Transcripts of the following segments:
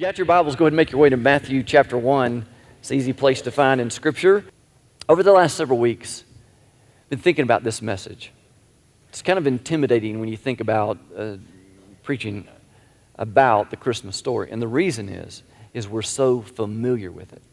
If you got your Bibles, go ahead and make your way to Matthew chapter 1. It's an easy place to find in Scripture. Over the last several weeks, I've been thinking about this message. It's kind of intimidating when you think about preaching about the Christmas story. And the reason is we're so familiar with it.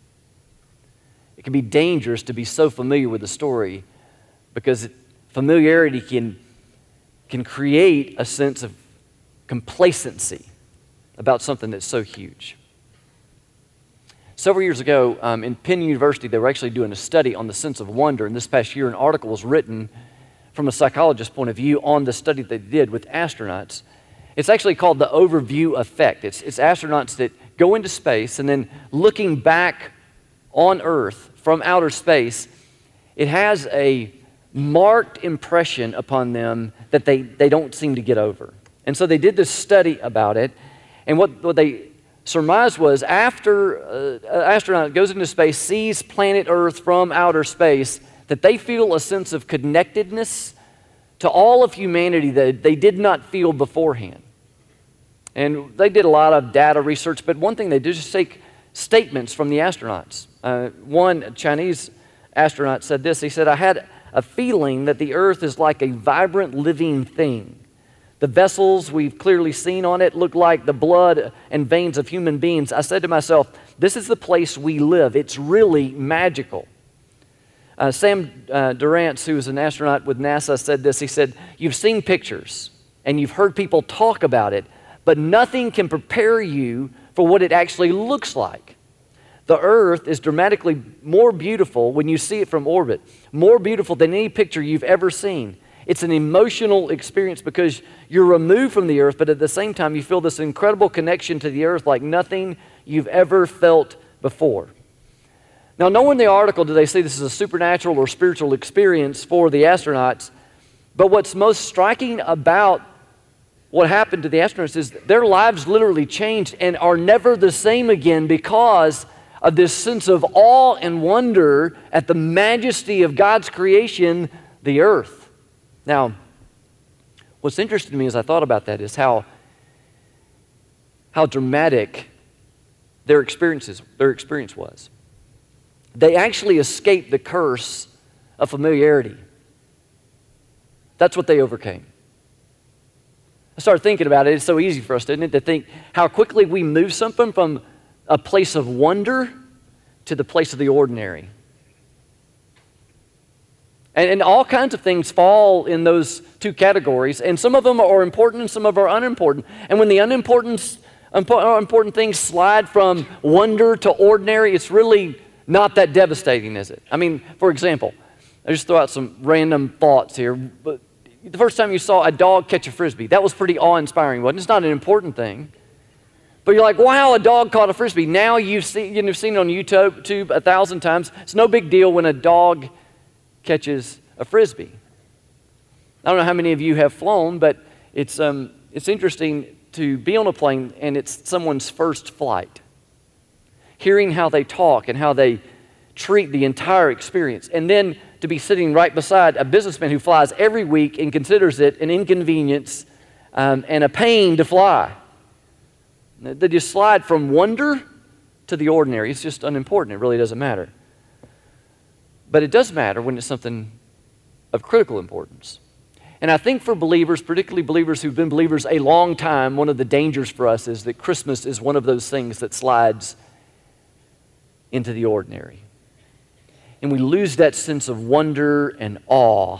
It can be dangerous to be so familiar with the story because familiarity can create a sense of complacency about something that's so huge. Several years ago, in Penn University, they were actually doing a study on the sense of wonder. And this past year, an article was written from a psychologist's point of view on the study they did with astronauts. It's actually called the overview effect. It's astronauts that go into space and then looking back on Earth from outer space, it has a marked impression upon them that they don't seem to get over. And so they did this study about it. And what they surmised was after an astronaut goes into space, sees planet Earth from outer space, that they feel a sense of connectedness to all of humanity that they did not feel beforehand. And they did a lot of data research, but one thing they did is just take statements from the astronauts. One Chinese astronaut said this. He said, "I had a feeling that the Earth is like a vibrant living thing. The vessels we've clearly seen on it look like the blood and veins of human beings. I said to myself, this is the place we live. It's really magical." Sam Durrance, who was an astronaut with NASA, said this. He said, "You've seen pictures and you've heard people talk about it, but nothing can prepare you for what it actually looks like. The Earth is dramatically more beautiful when you see it from orbit, more beautiful than any picture you've ever seen. It's an emotional experience because you're removed from the Earth, but at the same time you feel this incredible connection to the Earth like nothing you've ever felt before." Now, nowhere in the article do they say this is a supernatural or spiritual experience for the astronauts, but what's most striking about what happened to the astronauts is their lives literally changed and are never the same again because of this sense of awe and wonder at the majesty of God's creation, the Earth. Now, what's interesting to me as I thought about that is how dramatic their experience was. They actually escaped the curse of familiarity. That's what they overcame. I started thinking about it. It's so easy for us, isn't it, to think how quickly we move something from a place of wonder to the place of the ordinary. And all kinds of things fall in those two categories. And some of them are important and some of them are unimportant. And when the unimportant things slide from wonder to ordinary, it's really not that devastating, is it? I mean, for example, I just throw out some random thoughts here. But the first time you saw a dog catch a Frisbee, that was pretty awe-inspiring, wasn't it? It's not an important thing. But you're like, wow, a dog caught a Frisbee. Now you've seen it on YouTube 1,000 times. It's no big deal when a dog catches a Frisbee. I don't know how many of you have flown, but it's interesting to be on a plane and it's someone's first flight. Hearing how they talk and how they treat the entire experience. And then to be sitting right beside a businessman who flies every week and considers it an inconvenience and a pain to fly. They just slide from wonder to the ordinary. It's just unimportant. It really doesn't matter. But it does matter when it's something of critical importance. And I think for believers, particularly believers who've been believers a long time, one of the dangers for us is that Christmas is one of those things that slides into the ordinary. And we lose that sense of wonder and awe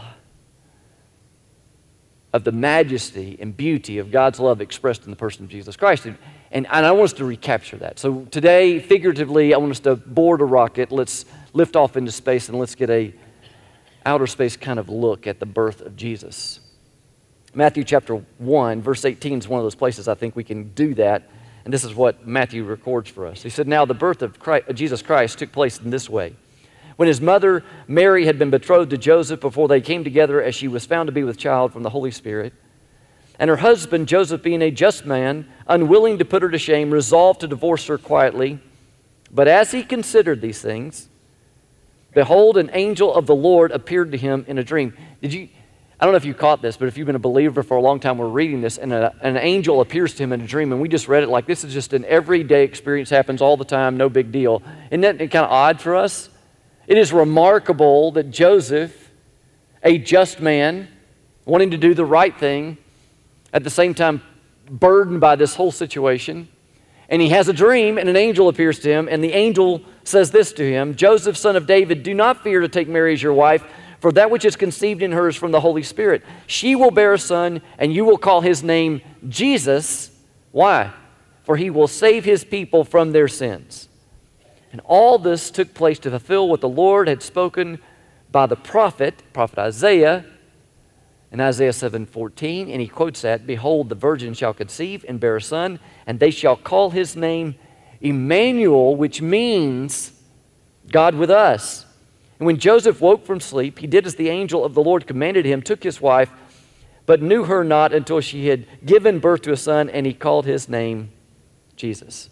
of the majesty and beauty of God's love expressed in the person of Jesus Christ. And I want us to recapture that. So today, figuratively, I want us to board a rocket. Let's lift off into space and let's get a outer space kind of look at the birth of Jesus. Matthew chapter 1, verse 18 is one of those places I think we can do that. And this is what Matthew records for us. He said, "Now the birth of Jesus Christ took place in this way. When his mother Mary had been betrothed to Joseph before they came together, as she was found to be with child from the Holy Spirit, and her husband Joseph, being a just man, unwilling to put her to shame, resolved to divorce her quietly. But as he considered these things, behold, an angel of the Lord appeared to him in a dream." I don't know if you caught this, but if you've been a believer for a long time, we're reading this, and an angel appears to him in a dream, and we just read it like this is just an everyday experience, happens all the time, no big deal. Isn't that kind of odd for us? It is remarkable that Joseph, a just man, wanting to do the right thing, at the same time burdened by this whole situation, and he has a dream, and an angel appears to him, and the angel says this to him, Joseph, son of David, do not fear to take Mary as your wife, for that which is conceived in her is from the Holy Spirit. She will bear a son, and you will call his name Jesus. Why? For he will save his people from their sins. And all this took place to fulfill what the Lord had spoken by the prophet Isaiah, in Isaiah 7:14, and he quotes that, behold, the virgin shall conceive and bear a son, and they shall call his name Emmanuel, which means God with us. And when Joseph woke from sleep, he did as the angel of the Lord commanded him, took his wife, but knew her not until she had given birth to a son, and he called his name Jesus.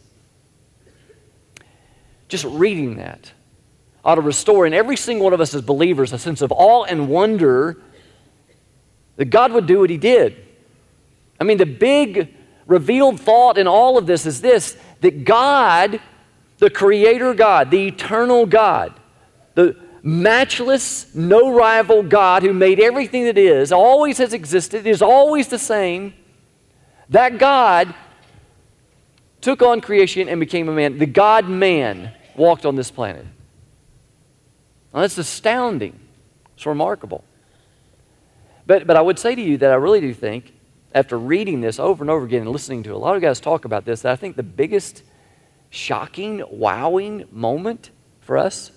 Just reading that ought to restore in every single one of us as believers a sense of awe and wonder that God would do what he did. I mean, the big revealed thought in all of this is this, that God, the creator God, the eternal God, the matchless, no rival God who made everything that is, always has existed, is always the same, that God took on creation and became a man. The God-man walked on this planet. Now, that's astounding. It's remarkable. But I would say to you that I really do think, after reading this over and over again and listening to a lot of guys talk about this, that I think the biggest shocking, wowing moment for us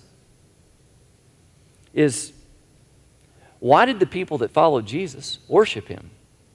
is, why did the people that followed Jesus worship him?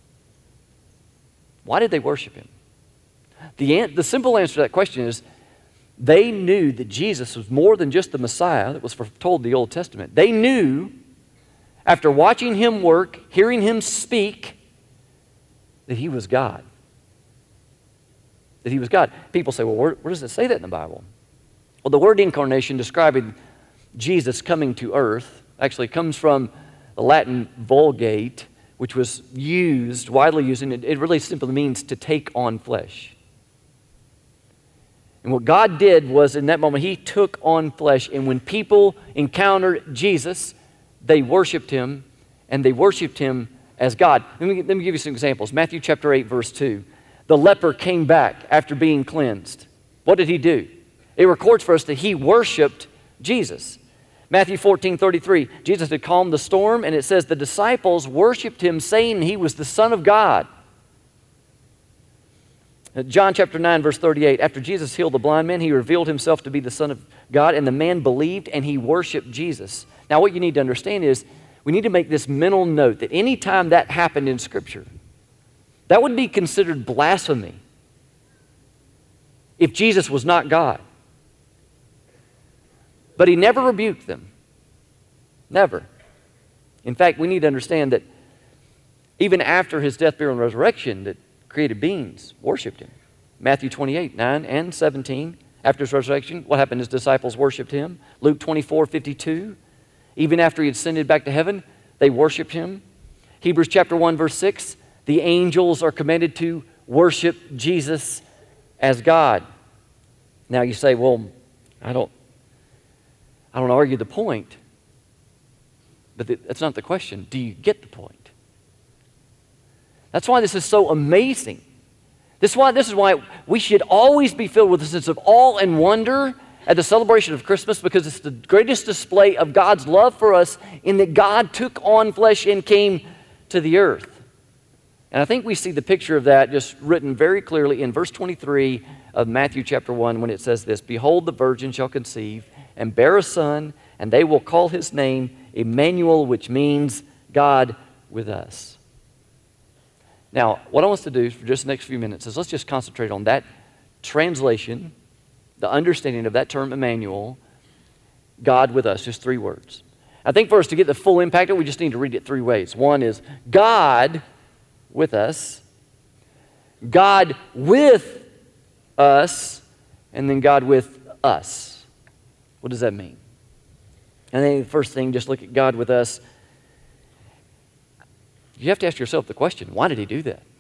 Why did they worship him? The simple answer to that question is, they knew that Jesus was more than just the Messiah that was foretold in the Old Testament. They knew, after watching him work, hearing him speak, that he was God. That he was God. People say, well, where does it say that in the Bible? Well, the word incarnation describing Jesus coming to earth actually comes from the Latin Vulgate, which was widely used, and it really simply means to take on flesh. And what God did was, in that moment, he took on flesh, and when people encountered Jesus, they worshiped him, and they worshiped him as God. Let me give you some examples. Matthew chapter 8, verse 2. The leper came back after being cleansed. What did he do? It records for us that he worshiped Jesus. Matthew 14:33, Jesus had calmed the storm, and it says the disciples worshiped him, saying he was the Son of God. John chapter 9, verse 38, after Jesus healed the blind man, he revealed himself to be the Son of God, and the man believed, and he worshiped Jesus. Now, what you need to understand is, we need to make this mental note that any time that happened in Scripture, that would be considered blasphemy if Jesus was not God. But he never rebuked them. Never. In fact, we need to understand that even after his death, burial, and resurrection, that created beings worshiped him. Matthew 28, 9 and 17, after his resurrection, what happened? His disciples worshiped him. Luke 24:52, even after he ascended back to heaven, they worshiped him. Hebrews chapter 1, verse 6, the angels are commanded to worship Jesus as God. Now you say, well, I don't argue the point. But that's not the question. Do you get the point? That's why this is so amazing. This is why we should always be filled with a sense of awe and wonder at the celebration of Christmas, because it's the greatest display of God's love for us in that God took on flesh and came to the earth. And I think we see the picture of that just written very clearly in verse 23 of Matthew chapter 1 when it says this, behold, the virgin shall conceive and bear a son, and they will call his name Emmanuel, which means God with us. Now, what I want us to do for just the next few minutes is let's just concentrate on that translation, the understanding of that term Emmanuel, God with us, just 3 words. I think for us to get the full impact of it, we just need to read it 3 ways. One is God with us, God with us, and then God with us. What does that mean? And then the first thing, just look at God with us. You have to ask yourself the question, why did he do that?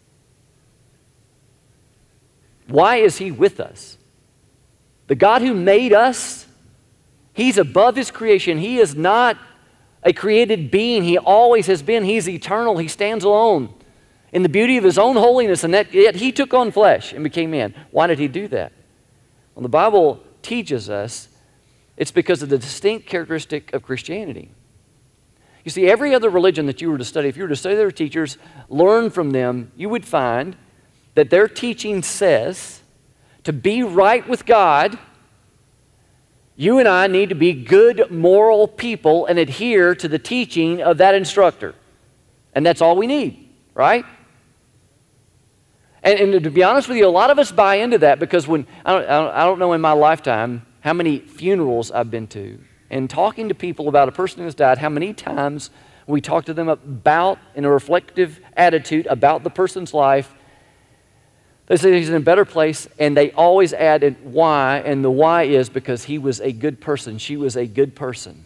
Why is he with us? The God who made us, he's above his creation. He is not a created being. He always has been. He's eternal. He stands alone in the beauty of his own holiness, and yet he took on flesh and became man. Why did he do that? Well, the Bible teaches us it's because of the distinct characteristic of Christianity. You see, every other religion that you were to study, if you were to study their teachers, learn from them, you would find that their teaching says to be right with God, you and I need to be good, moral people and adhere to the teaching of that instructor. And that's all we need, right? And to be honest with you, a lot of us buy into that because when I don't know in my lifetime how many funerals I've been to, and talking to people about a person who has died, how many times we talk to them about, in a reflective attitude, about the person's life. They say he's in a better place, and they always add why, and the why is because he was a good person. She was a good person.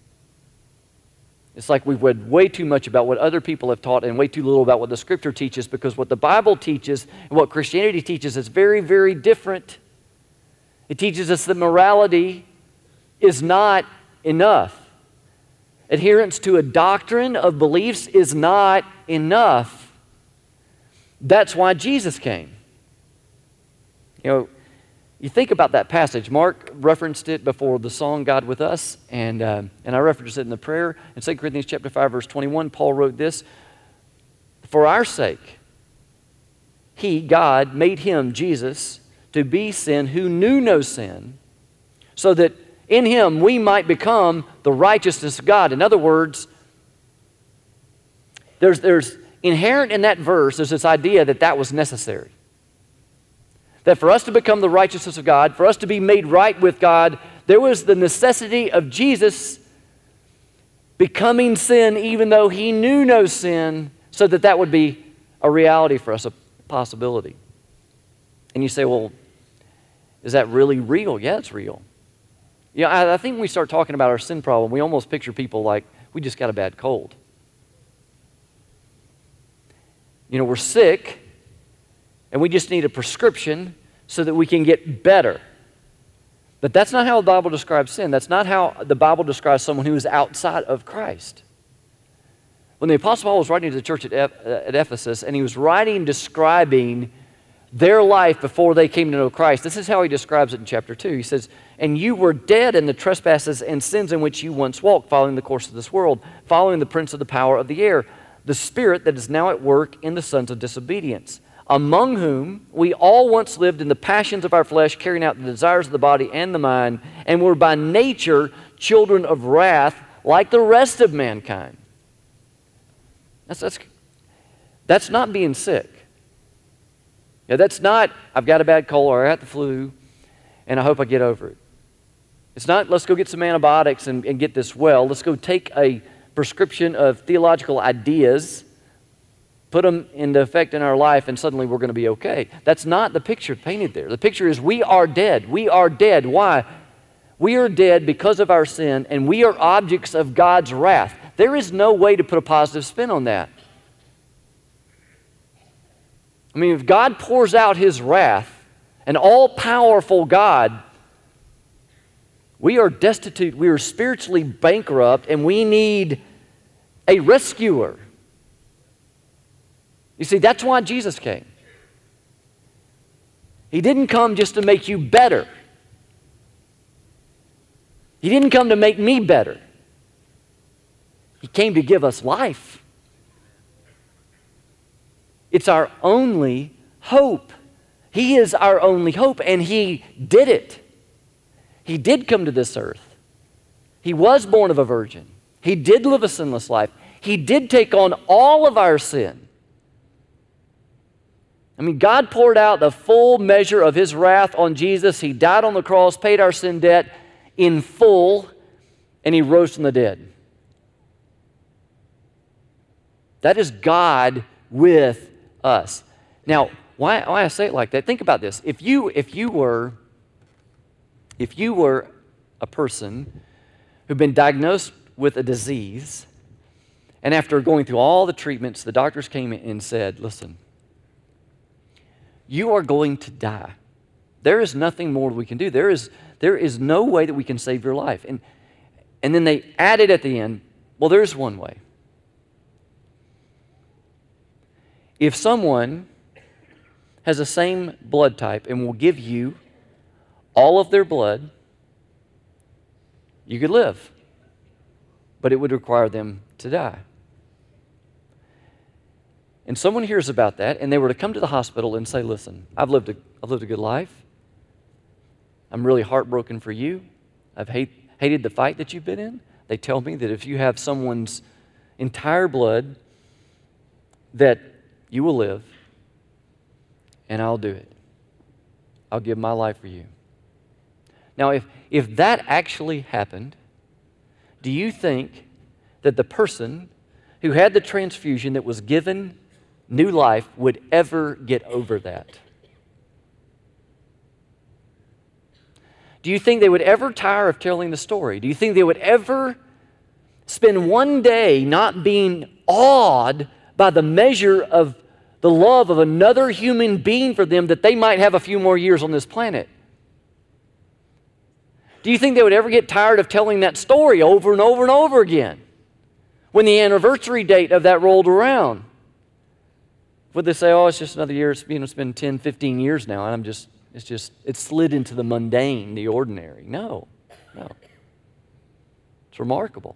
It's like we've read way too much about what other people have taught and way too little about what the Scripture teaches, because what the Bible teaches and what Christianity teaches is very, very different. It teaches us that morality is not enough. Adherence to a doctrine of beliefs is not enough. That's why Jesus came. You know, you think about that passage. Mark referenced it before the song God with Us, and I referenced it in the prayer. In 2 Corinthians chapter 5, verse 21, Paul wrote this, "For our sake, he, God, made him, Jesus, to be sin who knew no sin, so that in him we might become the righteousness of God." In other words, there's inherent in that verse, there's this idea that was necessary. That for us to become the righteousness of God, for us to be made right with God, there was the necessity of Jesus becoming sin even though he knew no sin, so that would be a reality for us, a possibility. And you say, well, is that really real? Yeah, it's real. You know, I think when we start talking about our sin problem, we almost picture people like we just got a bad cold. You know, we're sick, and we just need a prescription so that we can get better. But that's not how the Bible describes sin. That's not how the Bible describes someone who is outside of Christ. When the Apostle Paul was writing to the church at Ephesus, and he was writing describing their life before they came to know Christ, this is how he describes it in chapter 2. He says, "And you were dead in the trespasses and sins in which you once walked, following the course of this world, following the prince of the power of the air, the spirit that is now at work in the sons of disobedience, among whom we all once lived in the passions of our flesh, carrying out the desires of the body and the mind, and were by nature children of wrath like the rest of mankind." That's not being sick. Yeah, that's not, I've got a bad cold or I got the flu, and I hope I get over it. It's not, let's go get some antibiotics and get this well. Let's go take a prescription of theological ideas, put them into effect in our life, and suddenly we're going to be okay. That's not the picture painted there. The picture is we are dead. We are dead. Why? We are dead because of our sin, and we are objects of God's wrath. There is no way to put a positive spin on that. I mean, if God pours out his wrath, an all-powerful God, we are destitute, we are spiritually bankrupt, and we need a rescuer. You see, that's why Jesus came. He didn't come just to make you better. He didn't come to make me better. He came to give us life. It's our only hope. He is our only hope, and he did it. He did come to this earth. He was born of a virgin. He did live a sinless life. He did take on all of our sin. I mean, God poured out the full measure of his wrath on Jesus. He died on the cross, paid our sin debt in full, and he rose from the dead. That is God with us. Now, why I say it like that? Think about this. If you were a person who'd been diagnosed with a disease, And after going through all the treatments, the doctors came in and said, listen, you are going to die. There is nothing more we can do. There is no way that we can save your life. And then they added at the end, well, there's one way. If someone has the same blood type and will give you all of their blood, you could live. But it would require them to die. And someone hears about that, and they were to come to the hospital and say, listen, I've lived a good life. I'm really heartbroken for you. I've hated the fight that you've been in. They tell me that if you have someone's entire blood, that you will live, and I'll do it. I'll give my life for you. Now, if that actually happened, do you think that the person who had the transfusion that was given new life would ever get over that? Do you think they would ever tire of telling the story? Do you think they would ever spend one day not being awed by the measure of the love of another human being for them, that they might have a few more years on this planet? Do you think they would ever get tired of telling that story over and over and over again when the anniversary date of that rolled around? Would they say, oh, it's just another year, it's been 10, 15 years now, and it's slid into the mundane, the ordinary? No. It's remarkable.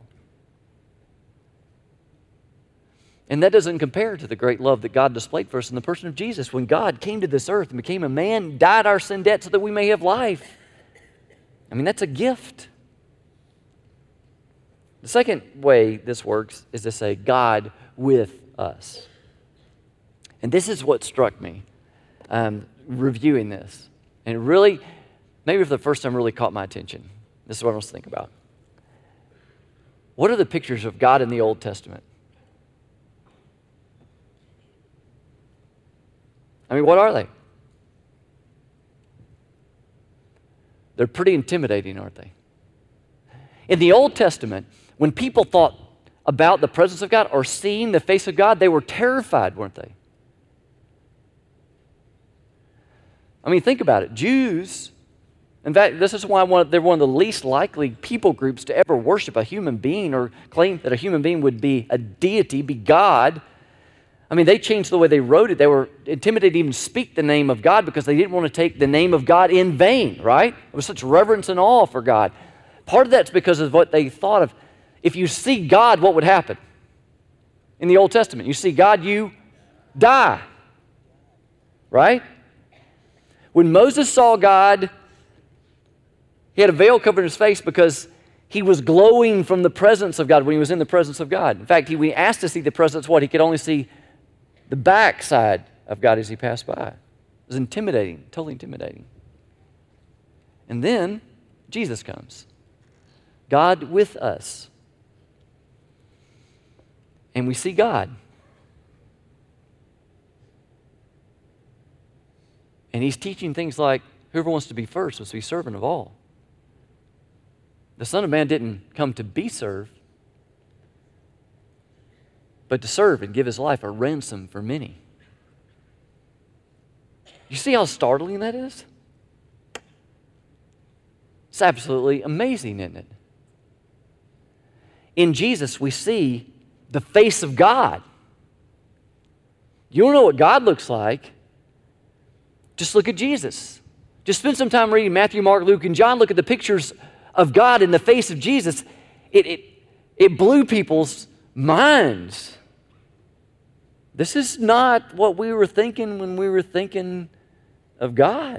And that doesn't compare to the great love that God displayed for us in the person of Jesus. When God came to this earth and became a man, died our sin debt so that we may have life. I mean, that's a gift. The second way this works is to say, God with us. And this is what struck me reviewing this. And it really, maybe for the first time, really caught my attention. This is what I was thinking about. What are the pictures of God in the Old Testament? I mean, what are they? They're pretty intimidating, aren't they? In the Old Testament, when people thought about the presence of God or seeing the face of God, they were terrified, weren't they? I mean, think about it. Jews, in fact, this is why they're one of the least likely people groups to ever worship a human being or claim that a human being would be a deity, be God. I mean, they changed the way they wrote it. They were intimidated to even speak the name of God because they didn't want to take the name of God in vain, right? It was such reverence and awe for God. Part of that's because of what they thought of. If you see God, what would happen? In the Old Testament, you see God, you die, right? When Moses saw God, he had a veil covering his face because he was glowing from the presence of God when he was in the presence of God. In fact, when he asked to see the presence, he could only see the backside of God as he passed by. It was intimidating, totally intimidating. And then Jesus comes. God with us. And we see God. And he's teaching things like, whoever wants to be first must be servant of all. The Son of Man didn't come to be served, but to serve and give his life a ransom for many. You see how startling that is? It's absolutely amazing, isn't it? In Jesus, we see the face of God. You don't know what God looks like? Just look at Jesus. Just spend some time reading Matthew, Mark, Luke, and John. Look at the pictures of God in the face of Jesus. It blew people's minds. This is not what we were thinking when we were thinking of God.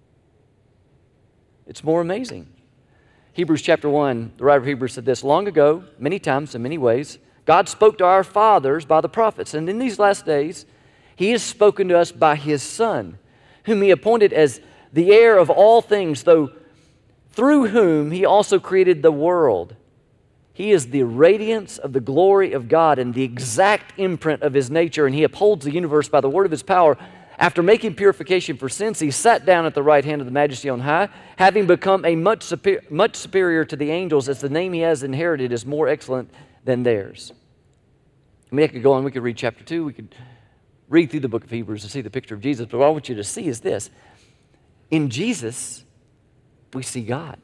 It's more amazing. Hebrews chapter 1, the writer of Hebrews said this, long ago, many times, in many ways, God spoke to our fathers by the prophets. And in these last days, he has spoken to us by his Son, whom he appointed as the heir of all things, through whom he also created the world. He is the radiance of the glory of God and the exact imprint of his nature, and he upholds the universe by the word of his power. After making purification for sins, he sat down at the right hand of the Majesty on high, having become a much superior to the angels, as the name he has inherited is more excellent than theirs. I mean, I could go on, we could read chapter 2, we could read through the book of Hebrews to see the picture of Jesus, but what I want you to see is this. In Jesus, we see God.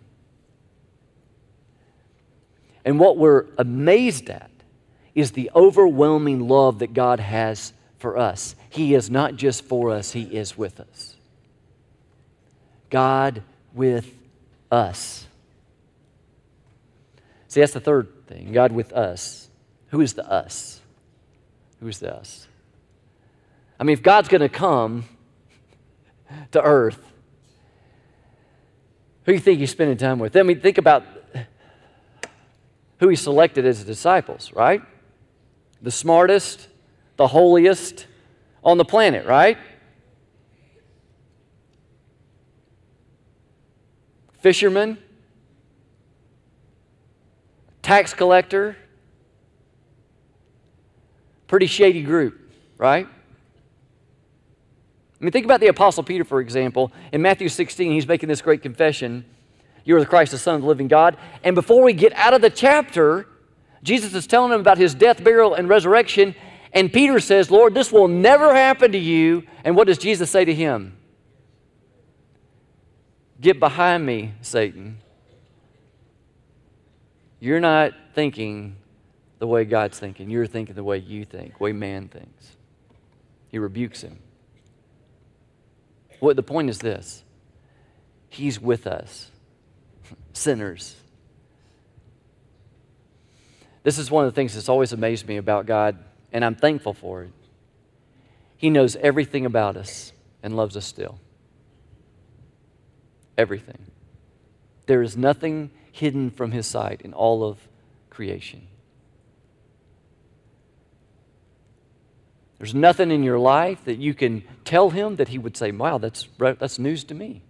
And what we're amazed at is the overwhelming love that God has for us. He is not just for us, He is with us. God with us. See, that's the third thing, God with us. Who is the us? Who is the us? I mean, if God's going to come to earth, who do you think He's spending time with? I mean, think about who He selected as His disciples, right? The smartest, the holiest on the planet, right? Fisherman, tax collector, pretty shady group, right? I mean, think about the Apostle Peter, for example. In Matthew 16, he's making this great confession. You are the Christ, the Son of the living God. And before we get out of the chapter, Jesus is telling him about His death, burial, and resurrection. And Peter says, Lord, this will never happen to you. And what does Jesus say to him? Get behind me, Satan. You're not thinking the way God's thinking. You're thinking the way you think, the way man thinks. He rebukes him. What the point is this. He's with us, sinners. This is one of the things that's always amazed me about God, and I'm thankful for it. He knows everything about us and loves us still. Everything. There is nothing hidden from His sight in all of creation. There's nothing in your life that you can tell Him that He would say, wow, that's news to me.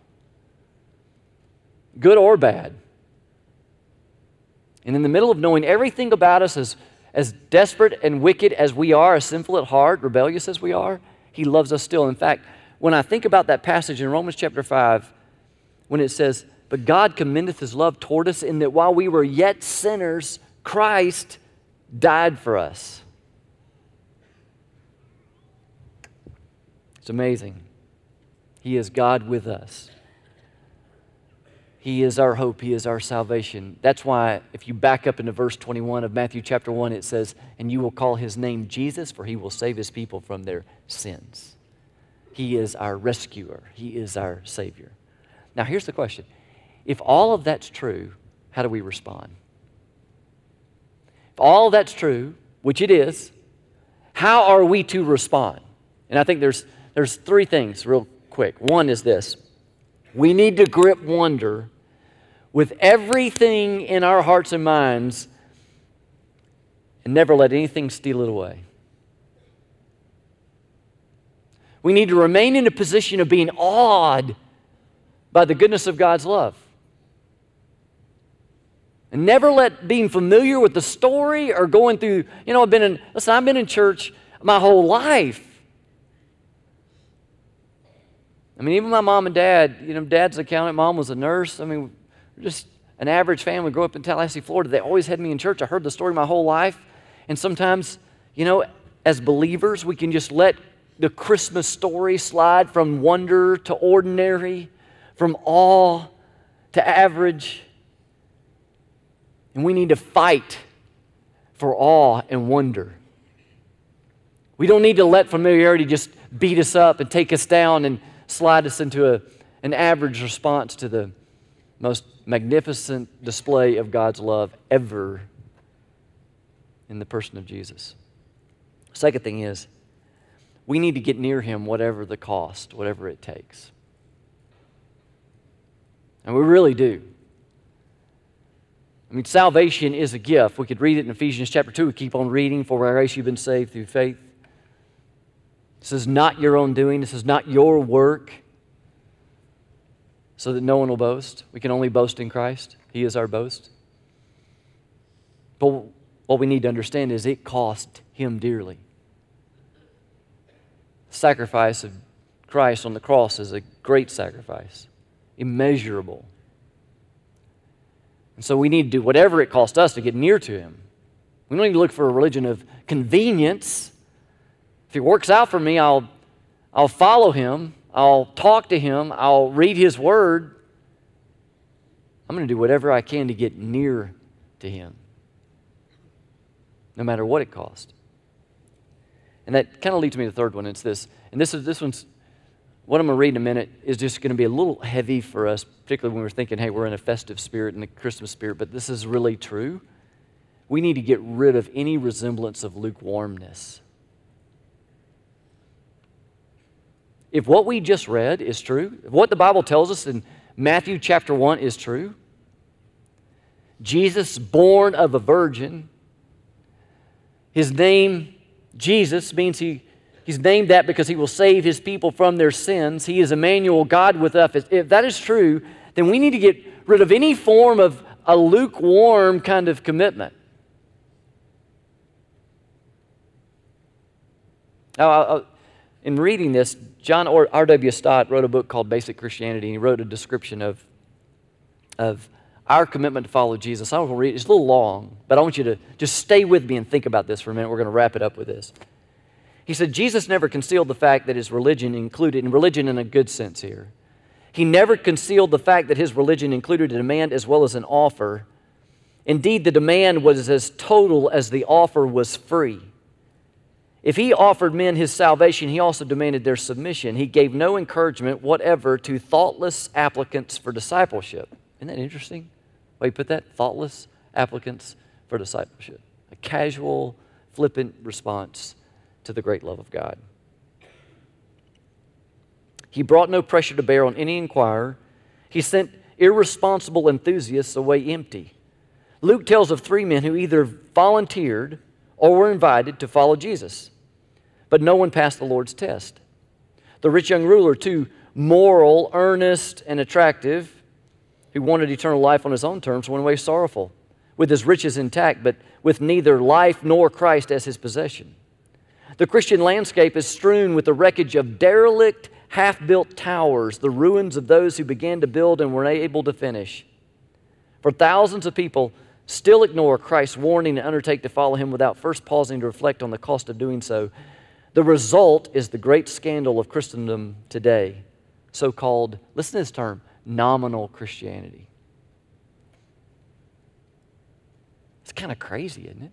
Good or bad. And in the middle of knowing everything about us, as desperate and wicked as we are, as sinful at heart, rebellious as we are, He loves us still. In fact, when I think about that passage in Romans chapter 5, when it says, but God commendeth His love toward us in that while we were yet sinners, Christ died for us. It's amazing. He is God with us. He is our hope. He is our salvation. That's why if you back up into verse 21 of Matthew chapter 1, it says, and you will call His name Jesus, for He will save His people from their sins. He is our rescuer. He is our Savior. Now here's the question. If all of that's true, how do we respond? If all of that's true, which it is, how are we to respond? And I think there's three things real quick. One is this. We need to grip wonder with everything in our hearts and minds and never let anything steal it away. We need to remain in a position of being awed by the goodness of God's love. And never let being familiar with the story or going through, I've been in church my whole life. I mean, even my mom and dad, dad's an accountant, mom was a nurse. I mean, we're just an average family, grew up in Tallahassee, Florida. They always had me in church. I heard the story my whole life. And sometimes, as believers, we can just let the Christmas story slide from wonder to ordinary, from awe to average. And we need to fight for awe and wonder. We don't need to let familiarity just beat us up and take us down and slide us into an average response to the most magnificent display of God's love ever in the person of Jesus. Second thing is, we need to get near Him whatever the cost, whatever it takes. And we really do. I mean, salvation is a gift. We could read it in Ephesians chapter 2. We keep on reading, for by grace you've been saved through faith. This is not your own doing. This is not your work so that no one will boast. We can only boast in Christ. He is our boast. But what we need to understand is it cost Him dearly. The sacrifice of Christ on the cross is a great sacrifice, immeasurable. And so we need to do whatever it costs us to get near to Him. We don't need to look for a religion of convenience. If it works out for me, I'll follow him. I'll talk to him. I'll read his word. I'm going to do whatever I can to get near to him, no matter what it costs. And that kind of leads me to the third one. It's this. And this one's, what I'm going to read in a minute is just going to be a little heavy for us, particularly when we're thinking, hey, we're in a festive spirit and a Christmas spirit, but this is really true. We need to get rid of any resemblance of lukewarmness. If what we just read is true, if what the Bible tells us in Matthew chapter 1 is true, Jesus, born of a virgin, his name, Jesus, means he's named that because he will save his people from their sins. He is Emmanuel, God with us. If that is true, then we need to get rid of any form of a lukewarm kind of commitment. Now, in reading this, John R.W. Stott wrote a book called Basic Christianity, and he wrote a description of our commitment to follow Jesus. I don't want to read it. It's a little long, but I want you to just stay with me and think about this for a minute. We're going to wrap it up with this. He said, Jesus never concealed the fact that his religion included, and religion in a good sense here, he never concealed the fact that his religion included a demand as well as an offer. Indeed, the demand was as total as the offer was free. If he offered men his salvation, he also demanded their submission. He gave no encouragement whatever to thoughtless applicants for discipleship. Isn't that interesting? Why you put that? Thoughtless applicants for discipleship. A casual, flippant response to the great love of God. He brought no pressure to bear on any inquirer. He sent irresponsible enthusiasts away empty. Luke tells of 3 men who either volunteered or were invited to follow Jesus, but no one passed the Lord's test. The rich young ruler, too moral, earnest, and attractive, who wanted eternal life on his own terms, went away sorrowful, with his riches intact, but with neither life nor Christ as his possession. The Christian landscape is strewn with the wreckage of derelict, half-built towers, the ruins of those who began to build and were unable to finish. For thousands of people still ignore Christ's warning and undertake to follow him without first pausing to reflect on the cost of doing so. The result is the great scandal of Christendom today, so-called, listen to this term, nominal Christianity. It's kind of crazy, isn't it?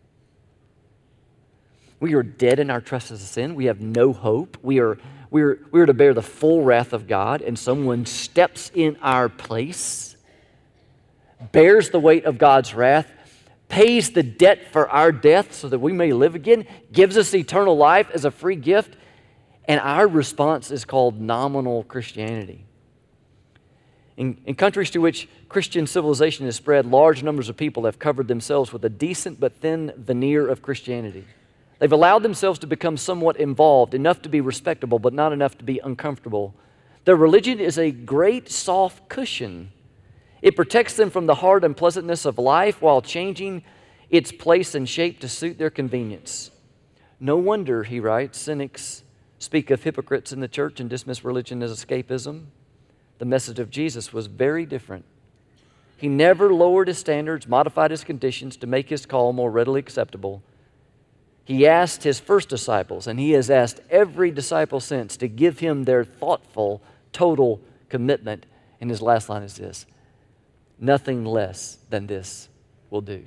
We are dead in our trespasses of sin. We have no hope. We are to bear the full wrath of God, and someone steps in our place, bears the weight of God's wrath, pays the debt for our death so that we may live again, gives us eternal life as a free gift, and our response is called nominal Christianity. In countries to which Christian civilization has spread, large numbers of people have covered themselves with a decent but thin veneer of Christianity. They've allowed themselves to become somewhat involved, enough to be respectable, but not enough to be uncomfortable. Their religion is a great soft cushion. It protects them from the hard unpleasantness of life while changing its place and shape to suit their convenience. No wonder, he writes, cynics speak of hypocrites in the church and dismiss religion as escapism. The message of Jesus was very different. He never lowered his standards, modified his conditions to make his call more readily acceptable. He asked his first disciples, and he has asked every disciple since, to give him their thoughtful, total commitment. And his last line is this: nothing less than this will do.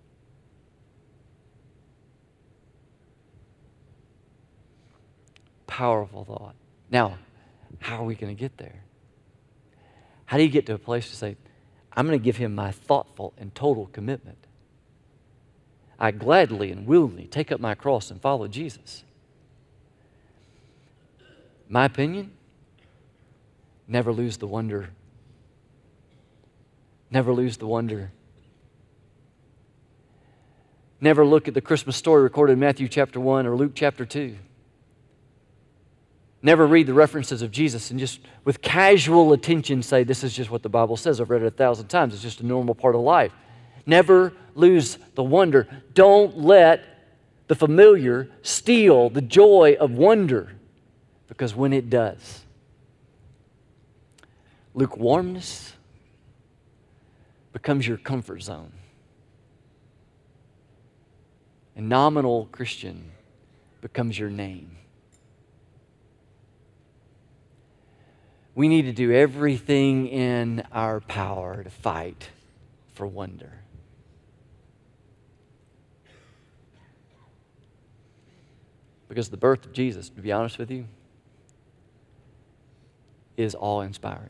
Powerful thought. Now, how are we going to get there? How do you get to a place to say, I'm going to give him my thoughtful and total commitment? I gladly and willingly take up my cross and follow Jesus. My opinion, never lose the wonder. Never lose the wonder. Never look at the Christmas story recorded in Matthew chapter 1 or Luke chapter 2. Never read the references of Jesus and just with casual attention say, this is just what the Bible says. I've read it 1,000 times. It's just a normal part of life. Never lose the wonder. Don't let the familiar steal the joy of wonder, because when it does, lukewarmness becomes your comfort zone. And nominal Christian becomes your name. We need to do everything in our power to fight for wonder. Because the birth of Jesus, to be honest with you, is awe-inspiring.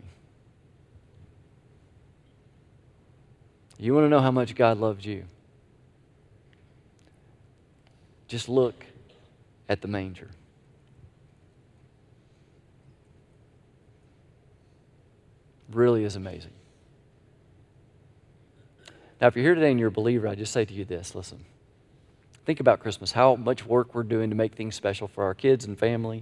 You want to know how much God loves you? Just look at the manger. Really is amazing. Now, if you're here today and you're a believer, I just say to you this, listen. Think about Christmas, how much work we're doing to make things special for our kids and family.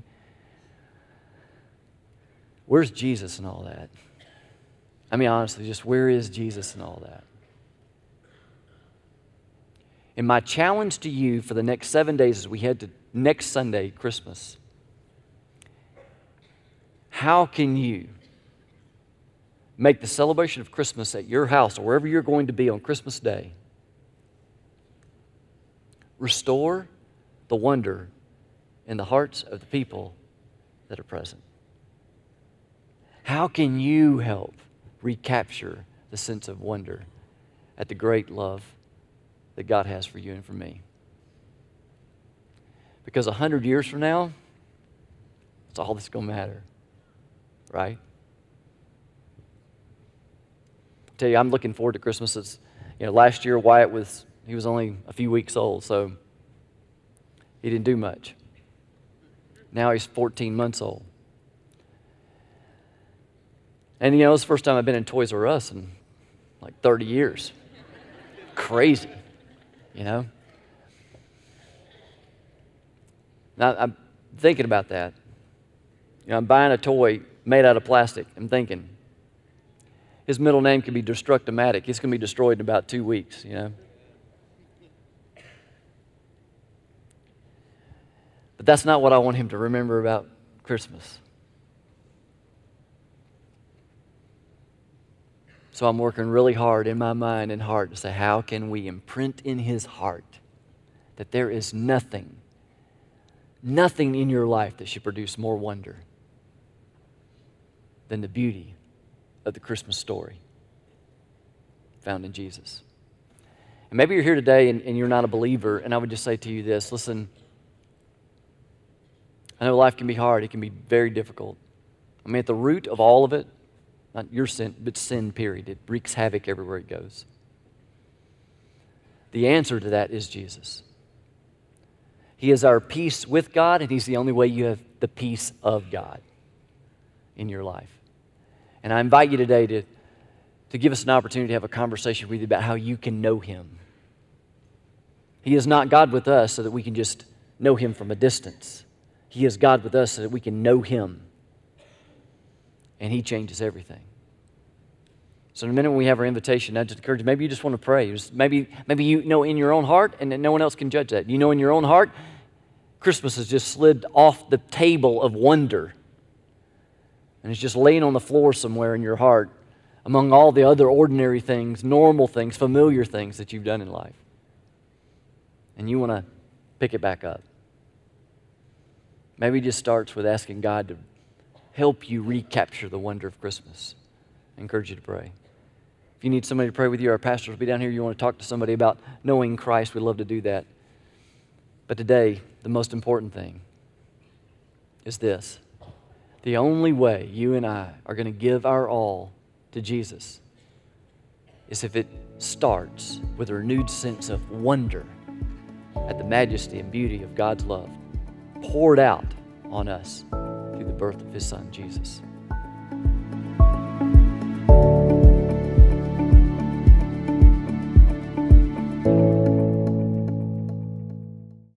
Where's Jesus in all that? I mean, honestly, just where is Jesus in all that? And my challenge to you for the next 7 days as we head to next Sunday, Christmas, how can you make the celebration of Christmas at your house or wherever you're going to be on Christmas Day restore the wonder in the hearts of the people that are present? How can you help recapture the sense of wonder at the great love that God has for you and for me? Because 100 years from now, it's all that's going to matter, right? I tell you, I'm looking forward to Christmas. It's, last year Wyatt he was only a few weeks old, so he didn't do much. Now he's 14 months old. And it's the first time I've been in Toys R Us in like 30 years. Crazy, Now I'm thinking about that. I'm buying a toy made out of plastic. I'm thinking, his middle name could be Destructomatic. It's going to be destroyed in about 2 weeks, But that's not what I want him to remember about Christmas. So I'm working really hard in my mind and heart to say, how can we imprint in his heart that there is nothing in your life that should produce more wonder than the beauty of the Christmas story found in Jesus. And maybe you're here today and you're not a believer, and I would just say to you this, listen, I know life can be hard. It can be very difficult. I mean, at the root of all of it, not your sin, but sin, period. It wreaks havoc everywhere it goes. The answer to that is Jesus. He is our peace with God, and he's the only way you have the peace of God in your life. And I invite you today to give us an opportunity to have a conversation with you about how you can know him. He is not God with us so that we can just know him from a distance. He is God with us so that we can know him. And he changes everything. So in a minute when we have our invitation, I just encourage you, maybe you just want to pray. Maybe you know in your own heart, and no one else can judge that. You know in your own heart, Christmas has just slid off the table of wonder. And it's just laying on the floor somewhere in your heart among all the other ordinary things, normal things, familiar things that you've done in life. And you want to pick it back up. Maybe it just starts with asking God to help you recapture the wonder of Christmas. I encourage you to pray. If you need somebody to pray with you, our pastors will be down here. You want to talk to somebody about knowing Christ, we'd love to do that. But today, the most important thing is this. The only way you and I are going to give our all to Jesus is if it starts with a renewed sense of wonder at the majesty and beauty of God's love poured out on us through the birth of his son, Jesus.